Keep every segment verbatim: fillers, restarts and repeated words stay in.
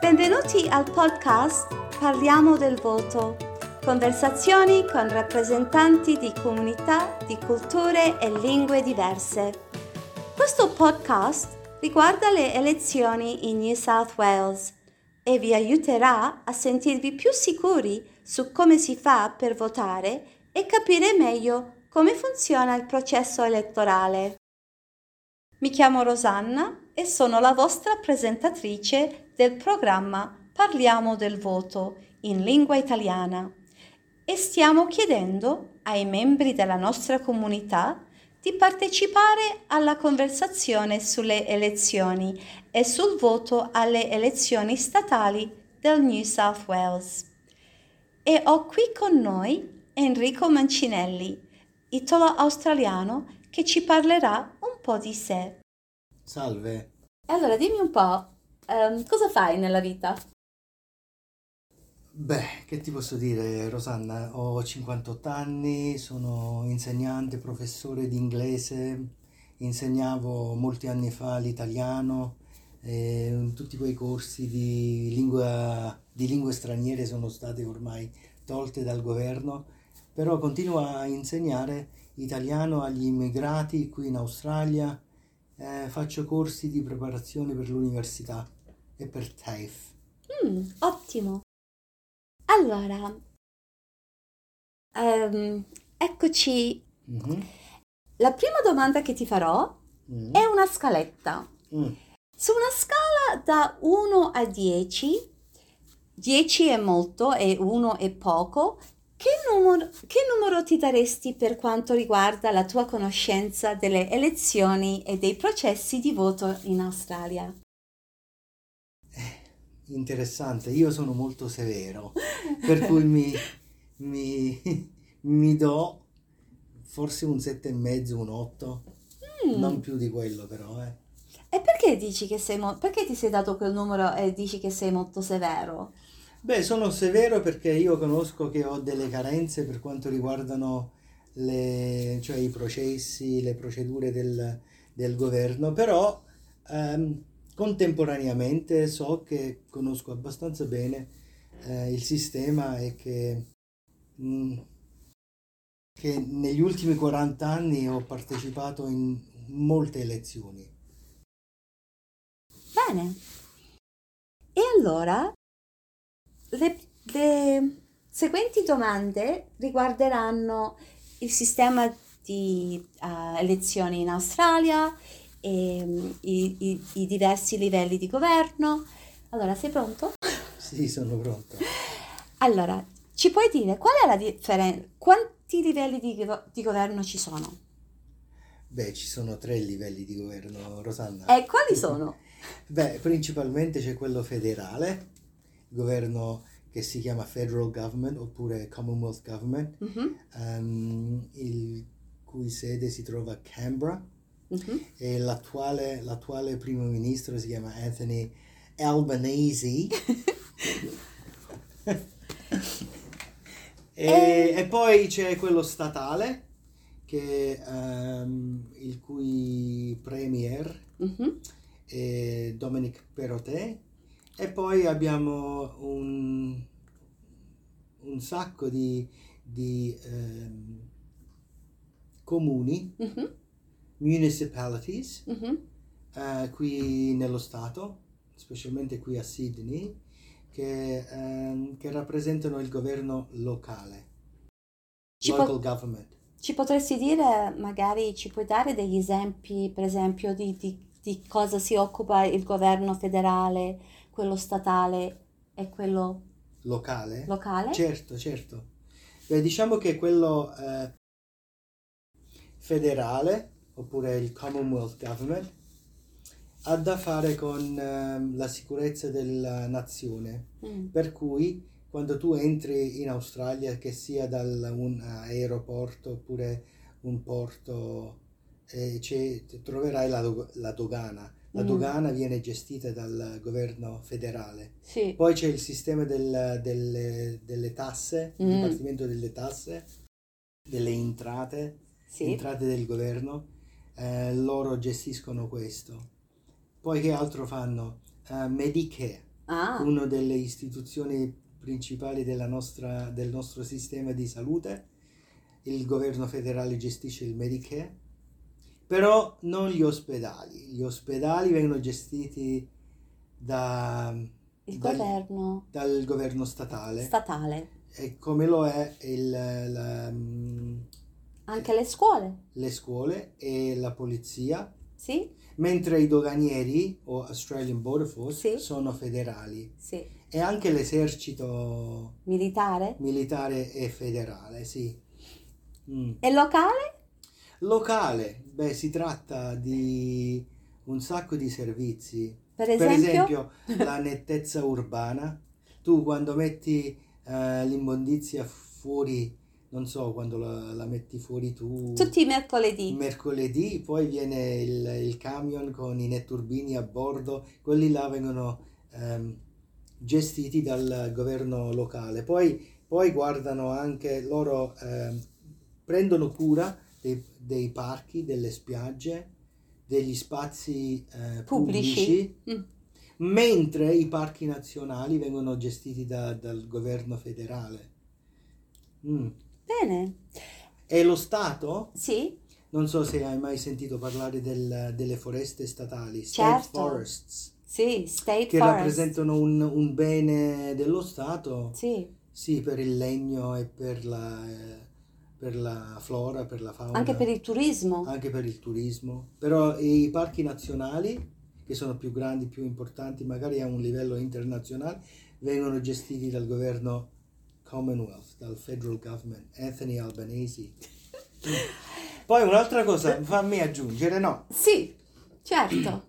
Benvenuti al podcast Parliamo del voto, conversazioni con rappresentanti di comunità, di culture e lingue diverse. Questo podcast riguarda le elezioni in New South Wales e vi aiuterà a sentirvi più sicuri su come si fa per votare e capire meglio come funziona il processo elettorale. Mi chiamo Rosanna e sono la vostra presentatrice del programma Parliamo del voto in lingua italiana e stiamo chiedendo ai membri della nostra comunità di partecipare alla conversazione sulle elezioni e sul voto alle elezioni statali del New South Wales. E ho qui con noi Enrico Mancinelli, italo-australiano, che ci parlerà un po' di sé. Salve. Allora, dimmi un po', um, cosa fai nella vita? Beh, che ti posso dire, Rosanna? Ho cinquantotto anni, sono insegnante, professore di inglese, insegnavo molti anni fa l'italiano, e tutti quei corsi di lingua, di lingue straniere sono stati ormai tolte dal governo, però continuo a insegnare italiano agli immigrati qui in Australia. Eh, faccio corsi di preparazione per l'università e per TAFE. Mm, ottimo. Allora, ehm, eccoci. Mhm. La prima domanda che ti farò Mm. è una scaletta. Mm. Su una scala da uno a dieci, dieci è molto e uno è poco, che numero, che numero ti daresti per quanto riguarda la tua conoscenza delle elezioni e dei processi di voto in Australia? Interessante, io sono molto severo, per cui mi, mi, mi do forse un sette e mezzo, un otto, Mm. non più di quello però, eh. E perché dici che sei mo- perché ti sei dato quel numero e dici che sei molto severo? Beh, sono severo perché io conosco che ho delle carenze per quanto riguardano le, cioè i processi, le procedure del, del governo, però ehm, contemporaneamente so che conosco abbastanza bene eh, il sistema e che, mh, che negli ultimi quaranta anni ho partecipato in molte elezioni. Bene. E allora, le, le seguenti domande riguarderanno il sistema di eh, elezioni in Australia e mm, i, i- i diversi livelli di governo. Allora, sei pronto? Sì, sono pronto. Allora, ci puoi dire qual è la differenza? Quanti livelli di, go- di governo ci sono? Beh, ci sono tre livelli di governo, Rosanna. E quali sono? Beh, principalmente c'è quello federale, il governo che si chiama Federal Government oppure Commonwealth Government, Mhm, ehm, il cui sede si trova a Canberra, mhm. e l'attuale, l'attuale primo ministro si chiama Anthony Albanese. e, E- e poi c'è quello statale, che, ehm, il cui premier Mhm. è Dominic Perrottet, e poi abbiamo un, un sacco di, di ehm, comuni, Mhm, municipalities, mhm. eh, qui nello Stato, specialmente qui a Sydney, che, ehm, che rappresentano il governo locale, Ci, local po- government. ci potresti dire, magari ci puoi dare degli esempi, per esempio, di, di- di cosa si occupa il governo federale, quello statale e quello Locale? locale? Certo, certo. Beh, diciamo che quello eh, federale, oppure il Commonwealth Government, ha da fare con ehm, la sicurezza della nazione, Mm. per cui quando tu entri in Australia, che sia da un aeroporto oppure un porto, eh, c'è- troverai la, do- la dogana. La Mm. dogana viene gestita dal governo federale. Sì. Poi c'è il sistema del- delle, delle tasse, il Mm. Dipartimento delle tasse, delle entrate, Sì. entrate del governo, eh, loro gestiscono questo. Poi che altro fanno? Eh, Medicare. Ah, una delle istituzioni principali della nostra, del nostro sistema di salute. Il governo federale gestisce il Medicare, però non gli ospedali. Gli ospedali vengono gestiti da, il dal, governo dal governo statale, statale. e come lo è il, la, mm, Anche le scuole, le scuole e la polizia, sì? mentre i doganieri o Australian Border Force Sì. sono federali, Sì. e anche l'esercito Militare? militare è federale, sì. Mm. E locale? Locale, beh, si tratta di un sacco di servizi. Per Per esempio? esempio, la nettezza urbana. Tu quando metti eh, l'immondizia fuori, non so, quando la, la metti fuori tu Tutti i mercoledì. mercoledì, poi viene il, il camion con i netturbini a bordo, quelli là vengono ehm, gestiti dal governo locale. Poi, poi guardano anche loro, ehm, prendono cura dei, dei parchi, delle spiagge, degli spazi eh, Pubblici? pubblici, Mm. mentre i parchi nazionali vengono gestiti da- dal governo federale. Mm. Bene. E lo Stato? Sì? Non so se hai mai sentito parlare del- delle foreste statali, Certo. state forests, Sì, State che Forest. rappresentano un, un bene dello Stato, Sì. sì, per il legno e per la, eh, per la flora, per la fauna, Anche per il turismo. anche per il turismo. Però i parchi nazionali, che sono più grandi, più importanti, magari a un livello internazionale, vengono gestiti dal governo Commonwealth, dal federal government, Anthony Albanese. Poi un'altra cosa, fammi aggiungere, no? Sì, certo.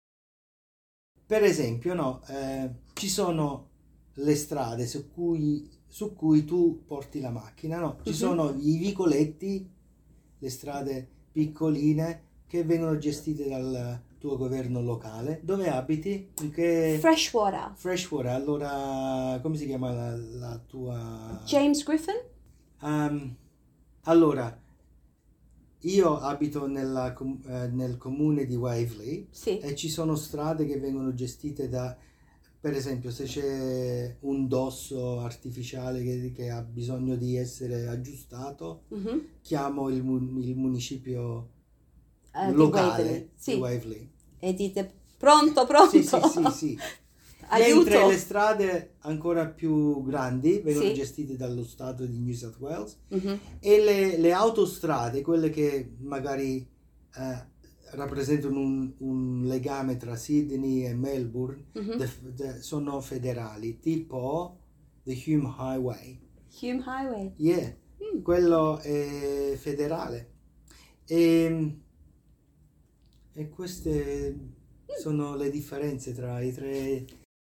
Per esempio, no, eh, ci sono le strade su cui, su cui tu porti la macchina, no? Ci Mhm. sono i vicoletti, le strade piccoline che vengono gestite dal tuo governo locale. Dove abiti? In che... Freshwater. Freshwater. Allora, come si chiama la, la tua... James Griffin? Um, allora, io abito nella com- eh, nel comune di Waverley Sì. e ci sono strade che vengono gestite da, per esempio, se c'è un dosso artificiale che, che ha bisogno di essere aggiustato, Mhm. chiamo il, mun- il municipio Eh, di locale Waverley. Sì. di Waverley. E dite pronto, pronto. Sì, sì, sì, sì. Aiuto. Mentre le strade ancora più grandi vengono Sì. gestite dallo stato di New South Wales, Mhm. e le, le autostrade, quelle che magari eh, rappresentano un, un legame tra Sydney e Melbourne, Mhm. de- de- sono federali, tipo the Hume Highway. Hume Highway. Yeah, Mm. quello è federale. E, e queste sono le differenze tra i tre.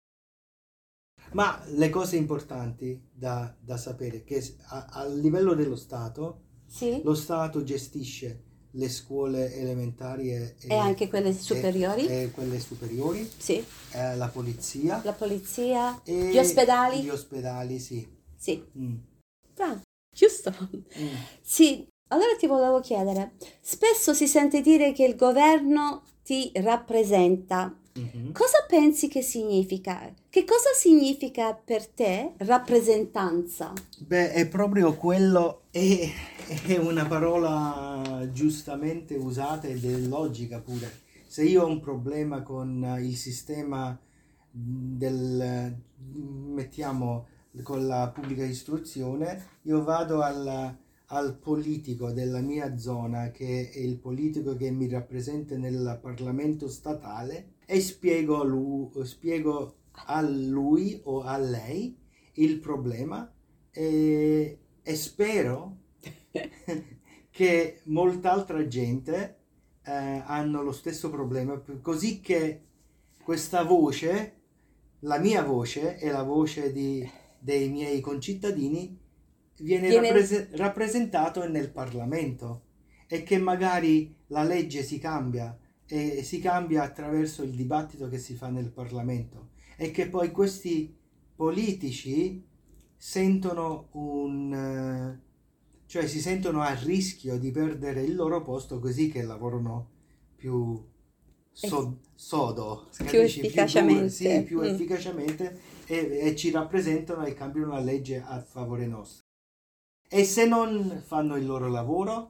Ma le cose importanti da, da sapere è che a, a livello dello Stato, Sì. lo Stato gestisce le scuole elementari e, E anche quelle e- superiori? e quelle superiori, Sì. eh, la polizia La polizia. e Gli ospedali? gli ospedali, sì. Sì. Mm, Bravo. Giusto. mm. Sì. Allora ti volevo chiedere, spesso si sente dire che il governo ti rappresenta. Mhm. Cosa pensi che significa? Che cosa significa per te rappresentanza? Beh, è proprio quello, è, è una parola giustamente usata ed è logica pure. Se io ho un problema con il sistema del, mettiamo, con la pubblica istruzione, io vado al, al politico della mia zona, che è il politico che mi rappresenta nel Parlamento statale, e spiego a lui, spiego a lui o a lei il problema, e, e spero che molta altra gente eh, hanno lo stesso problema, così che questa voce, la mia voce e la voce di, dei miei concittadini viene, Viene- rapprese- rappresentato nel Parlamento, e che magari la legge si cambia e si cambia attraverso il dibattito che si fa nel Parlamento, e che poi questi politici sentono un eh, cioè si sentono a rischio di perdere il loro posto, così che lavorano più so- sodo, più capisci? efficacemente. duro, sì, più Mm. efficacemente e, e ci rappresentano e cambiano la legge a favore nostro. E se non fanno il loro lavoro,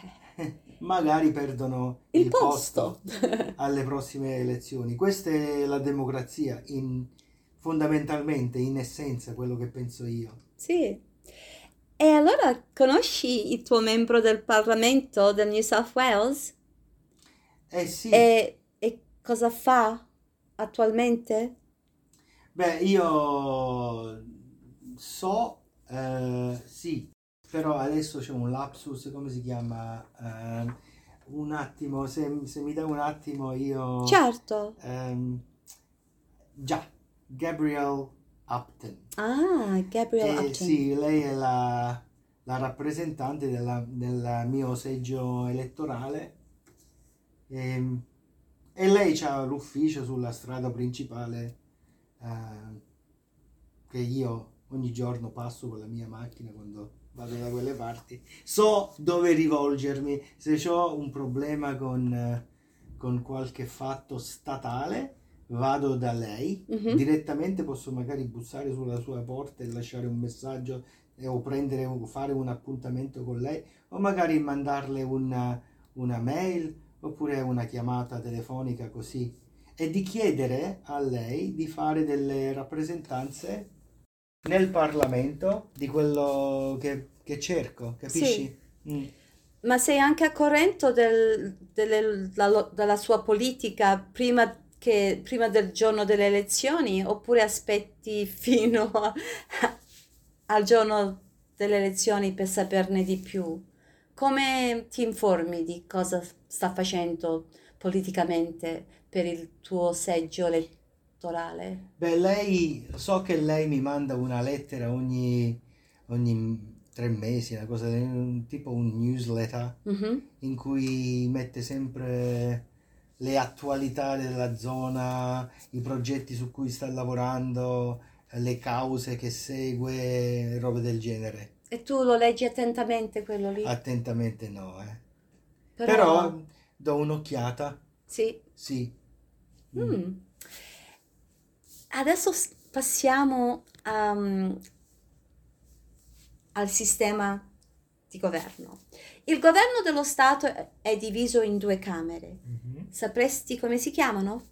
magari perdono Il il posto. posto alle prossime elezioni. Questa è la democrazia, in, fondamentalmente, in essenza, quello che penso io. Sì. E allora conosci il tuo membro del Parlamento del New South Wales? Eh sì, E, e cosa fa attualmente? beh, io so, eh, sì, però adesso c'è un lapsus, come si chiama? Ehm, un attimo, se, se mi dai un attimo io... Certo. ehm, già, Gabrielle Upton. Ah, Gabriel Eh, Upton. sì, lei è la, la rappresentante della- del mio seggio elettorale e, e lei ha l'ufficio sulla strada principale eh, che io ogni giorno passo con la mia macchina quando vado da quelle parti. So dove rivolgermi se ho un problema con, eh, con qualche fatto statale. Vado da lei, Mhm. direttamente posso magari bussare sulla sua porta e lasciare un messaggio eh, o prendere o fare un appuntamento con lei o magari mandarle una, una mail oppure una chiamata telefonica così e di chiedere a lei di fare delle rappresentanze nel Parlamento di quello che, che cerco, capisci? Mm. Ma sei anche a corrente del- delle- la- della sua politica prima, che, prima del giorno delle elezioni oppure aspetti fino a- al giorno delle elezioni per saperne di più? Come ti informi di cosa sta facendo politicamente per il tuo seggio elettorale? Beh, lei, so che lei mi manda una lettera ogni, ogni tre mesi, una cosa, un- tipo un newsletter Mhm. in cui mette sempre le attualità della zona, i progetti su cui sta lavorando, le cause che segue, robe del genere. E tu lo leggi attentamente quello lì? Attentamente no, eh. Però, Però do un'occhiata, sì. sì. Mm. Mm. Adesso s- passiamo um, al sistema di governo. Il governo dello Stato è è diviso in due camere. Mhm. Sapresti come si chiamano?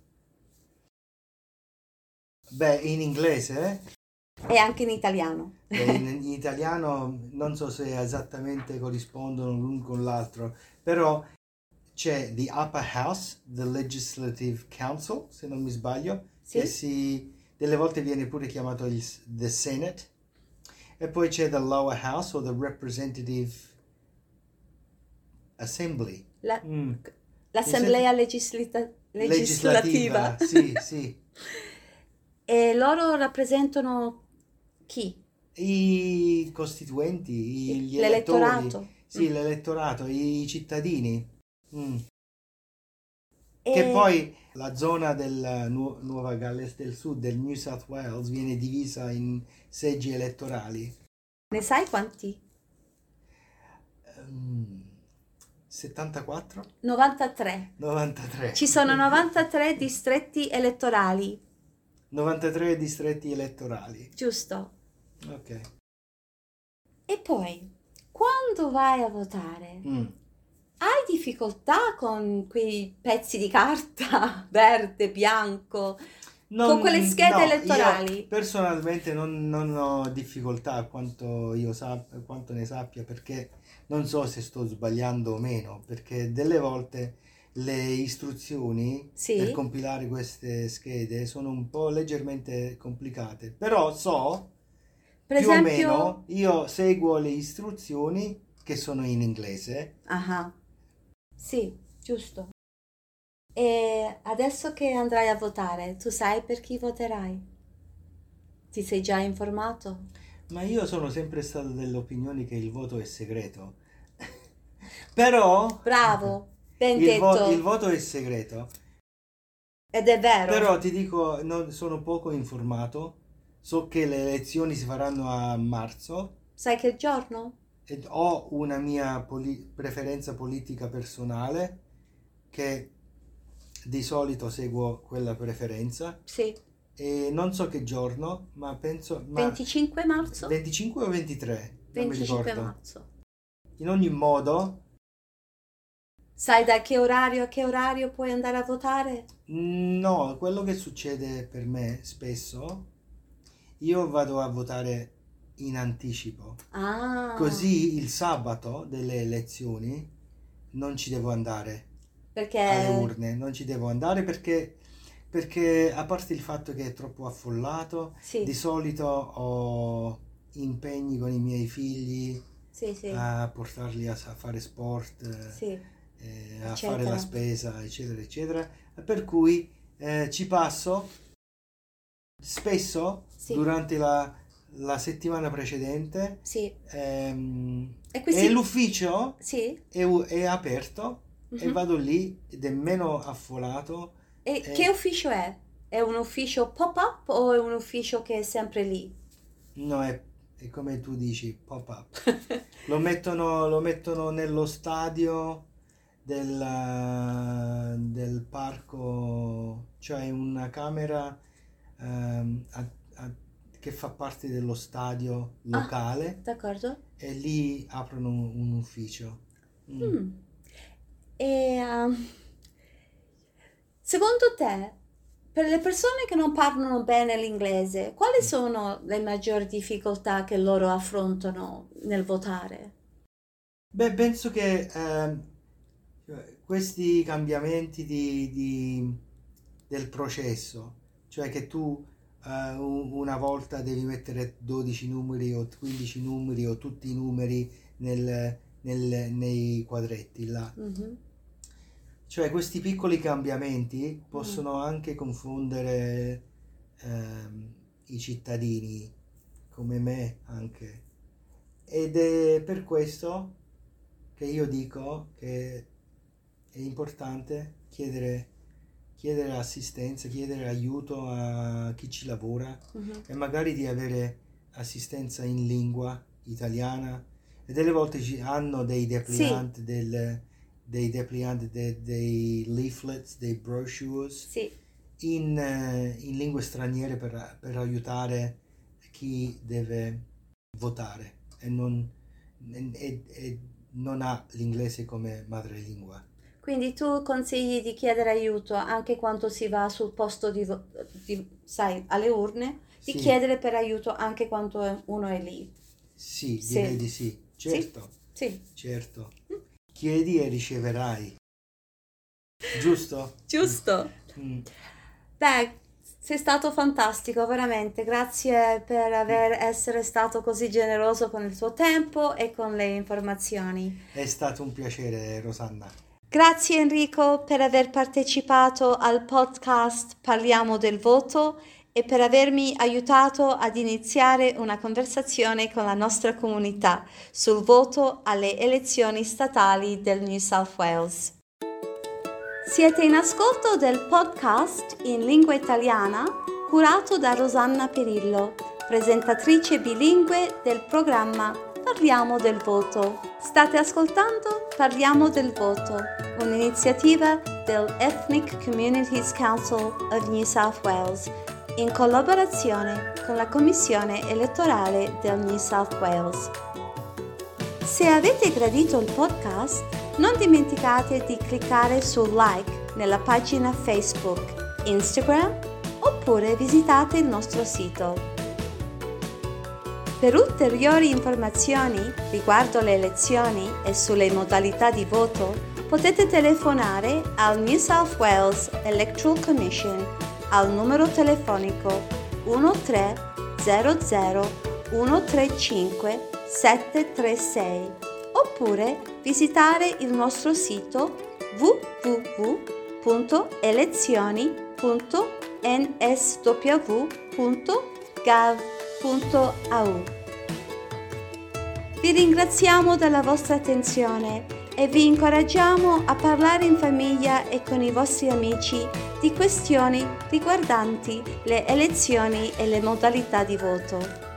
Beh, in inglese, eh? E anche in italiano. Beh, in, in italiano non so se esattamente corrispondono l'un con l'altro, però c'è the Upper House, the Legislative Council, se non mi sbaglio, che Sì? si, delle volte viene pure chiamato il, the Senate, e poi c'è the Lower House o the Representative Assembly. La- Mm. L'Assemblea legislita- legislativa. Legislativa, sì, sì. E loro rappresentano chi? I costituenti, i- gli elettori, L'elettorato. sì, Mm. l'elettorato, i cittadini. Mm. E Che poi la zona della Nu- Nuova Galles del Sud, del New South Wales, viene divisa in seggi elettorali. ne sai quanti? Ehm, settantaquattro? novantatré. novantatré. Ci sono novantatré distretti elettorali, novantatré distretti elettorali. giusto? Ok. E poi, quando vai a votare, Mm. hai difficoltà con quei pezzi di carta verde, bianco, con quelle schede no, elettorali? Io personalmente non, non ho difficoltà quanto io sappia, quanto ne sappia, perché non so se sto sbagliando o meno, perché delle volte le istruzioni per Sì? compilare queste schede sono un po' leggermente complicate, però so Per più o esempio... meno io seguo le istruzioni che sono in inglese. Ah, sì, giusto. E adesso che andrai a votare, tu sai per chi voterai? Ti sei già informato? Ma io sono sempre stato dell'opinione che il voto è segreto. Però Bravo, ben il, vo- detto. il voto è segreto. Ed è vero. Però ti dico, non, sono poco informato. So che le elezioni si faranno a marzo Sai che giorno? ed ho una mia poli- preferenza politica personale che di solito seguo quella preferenza. Sì. E non so che giorno, ma penso... Ma venticinque marzo? venticinque o ventitré? Non mi venticinque ricordo. marzo. In ogni modo... Sai da che orario a che orario puoi andare a votare? No, quello che succede per me spesso, io vado a votare in anticipo. Ah. Così il sabato delle elezioni non ci devo andare Perché... alle urne, non ci devo andare perché, perché a parte il fatto che è troppo affollato, Sì. di solito ho impegni con i miei figli Sì, sì. a portarli a, a fare sport, Sì. eh, a Eccetera. fare la spesa, eccetera, eccetera. Per cui eh, ci passo spesso Sì. durante la, la settimana precedente. Sì. Ehm, E questi... e l'ufficio Sì. è, è aperto e Mhm. vado lì ed è meno affollato. E e- che ufficio è? È un ufficio pop-up o è un ufficio che è sempre lì? No, è, è come tu dici, pop-up. Lo mettono, lo mettono nello stadio del, del parco, cioè una camera ehm, a- a- che fa parte dello stadio Ah, locale d'accordo. e lì aprono un, un ufficio. Mm. Mm. E um, secondo te, per le persone che non parlano bene l'inglese, quali sono le maggiori difficoltà che loro affrontano nel votare? Beh, penso che ehm, questi cambiamenti di, di- del processo, cioè che tu eh, un- una volta devi mettere dodici numeri o quindici numeri o tutti i numeri nel- nel- nei quadretti là. Mhm. Cioè questi piccoli cambiamenti possono anche confondere ehm, i cittadini, come me anche. Ed è per questo che io dico che è importante chiedere, chiedere assistenza, chiedere aiuto a chi ci lavora Mhm. e magari di avere assistenza in lingua italiana. E delle volte ci hanno dei dépliant, del, dei dépliant, de- dei leaflets, dei brochures Sì, in, eh, in lingue straniere per, per aiutare chi deve votare e non, e- e non ha l'inglese come madrelingua. quindi tu consigli di chiedere aiuto anche quando si va sul posto di, vo- di- sai, alle urne, di Sì. chiedere per aiuto anche quando uno è lì. Sì, Sì. direi di sì. Certo, Sì, certo. Chiedi e riceverai. Giusto? giusto. Mm. Beh, sei stato fantastico, veramente. Grazie per aver essere stato così generoso con il tuo tempo e con le informazioni. È stato un piacere, Rosanna. Grazie Enrico per aver partecipato al podcast Parliamo del voto e per avermi aiutato ad iniziare una conversazione con la nostra comunità sul voto alle elezioni statali del New South Wales. Siete in ascolto del podcast in lingua italiana curato da Rosanna Perillo, presentatrice bilingue del programma Parliamo del voto. State ascoltando Parliamo del voto, un'iniziativa del Ethnic Communities Council of New South Wales in collaborazione con la Commissione elettorale del New South Wales. Se avete gradito il podcast, non dimenticate di cliccare sul like nella pagina Facebook, Instagram oppure visitate il nostro sito. Per ulteriori informazioni riguardo le elezioni e sulle modalità di voto, potete telefonare al New South Wales Electoral Commission al numero telefonico uno tre zero zero uno tre cinque sette tre sei oppure visitare il nostro sito w w w punto elezioni punto n s w punto gov punto a u. Vi ringraziamo della vostra attenzione e vi incoraggiamo a parlare in famiglia e con i vostri amici di questioni riguardanti le elezioni e le modalità di voto.